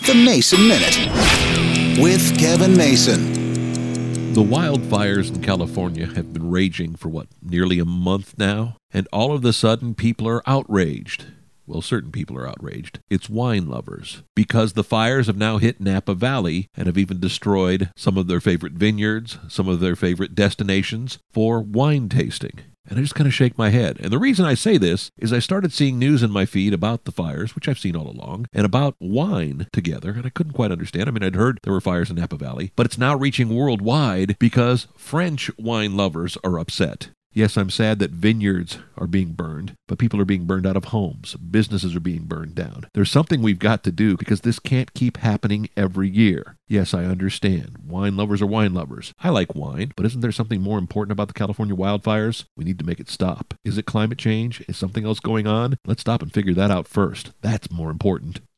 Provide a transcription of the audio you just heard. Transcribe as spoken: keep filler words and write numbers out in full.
The Mason Minute with Kevin Mason. The wildfires in California have been raging for, what, nearly a month now? And all of a sudden, people are outraged. Well, certain people are outraged. It's wine lovers. Because the fires have now hit Napa Valley and have even destroyed some of their favorite vineyards, some of their favorite destinations for wine tasting. And I just kind of shake my head. And the reason I say this is I started seeing news in my feed about the fires, which I've seen all along, and about wine together, and I couldn't quite understand. I mean, I'd heard there were fires in Napa Valley, but it's now reaching worldwide because French wine lovers are upset. Yes, I'm sad that vineyards are being burned, but people are being burned out of homes. Businesses are being burned down. There's something we've got to do because this can't keep happening every year. Yes, I understand. Wine lovers are wine lovers. I like wine, but isn't there something more important about the California wildfires? We need to make it stop. Is it climate change? Is something else going on? Let's stop and figure that out first. That's more important.